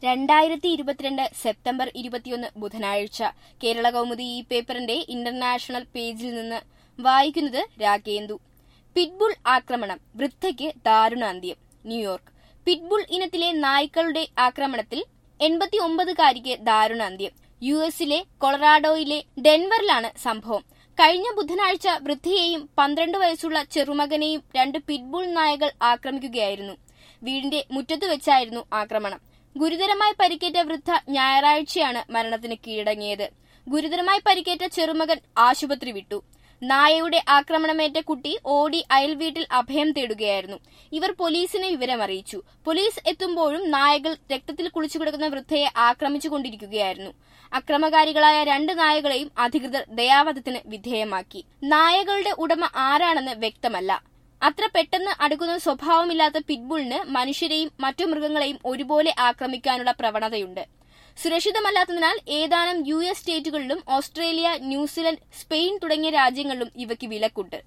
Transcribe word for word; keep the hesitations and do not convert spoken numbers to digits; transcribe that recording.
രണ്ടായിരത്തി ഇരുപത്തിരണ്ട് സെപ്റ്റംബർ ഇരുപത്തിയൊന്ന് ബുധനാഴ്ച കേരള കൗമുദി ഈ പേപ്പറിന്റെ ഇന്റർനാഷണൽ പേജിൽ നിന്ന് വായിക്കുന്നത് രാഗേന്ദു. പിറ്റ്ബുൾ ആക്രമണം, വൃദ്ധയ്ക്ക് ദാരുണാന്ത്യം. ന്യൂയോർക്ക്. പിറ്റ്ബുൾ ഇനത്തിലെ നായ്ക്കളുടെ ആക്രമണത്തിൽ എൺപത്തി ഒമ്പതുകാരിക്ക് ദാരുണാന്ത്യം. യു എസിലെ കൊളറാഡോയിലെ ഡെൻവറിലാണ് സംഭവം. കഴിഞ്ഞ ബുധനാഴ്ച വൃദ്ധയെയും പന്ത്രണ്ട് വയസ്സുള്ള ചെറുമകനെയും രണ്ട് പിറ്റ്ബുൾ നായകൾ ആക്രമിക്കുകയായിരുന്നു. വീടിന്റെ മുറ്റത്തു വെച്ചായിരുന്നു ആക്രമണം. ഗുരുതരമായി പരിക്കേറ്റ വൃദ്ധ ഞായറാഴ്ചയാണ് മരണത്തിന് കീഴടങ്ങിയത്. ഗുരുതരമായി പരിക്കേറ്റ ചെറുമകൻ ആശുപത്രി വിട്ടു. നായയുടെ ആക്രമണമേറ്റ കുട്ടി ഓടി അയൽവീട്ടിൽ അഭയം തേടുകയായിരുന്നു. ഇവർ പോലീസിനെ വിവരമറിയിച്ചു. പോലീസ് എത്തുമ്പോഴും നായകൾ രക്തത്തിൽ കുളിച്ചു കിടക്കുന്ന വൃദ്ധയെ ആക്രമിച്ചുകൊണ്ടിരിക്കുകയായിരുന്നു. അക്രമകാരികളായ രണ്ട് നായകളെയും അധികൃതർ ദയാവധത്തിന് വിധേയമാക്കി. നായകളുടെ ഉടമ ആരാണെന്ന് വ്യക്തമല്ല. അത്ര പെട്ടെന്ന് അടുക്കുന്ന സ്വഭാവമില്ലാത്ത പിറ്റ്ബുളിന് മനുഷ്യരെയും മറ്റു മൃഗങ്ങളെയും ഒരുപോലെ ആക്രമിക്കാനുള്ള പ്രവണതയുണ്ട്. സുരക്ഷിതമല്ലാത്തതിനാൽ ഏതാനും യു എസ് സ്റ്റേറ്റുകളിലും ഓസ്ട്രേലിയ, ന്യൂസിലൻഡ്, സ്പെയിൻ തുടങ്ങിയ രാജ്യങ്ങളിലും ഇവയ്ക്ക് വിലക്കുണ്ട്.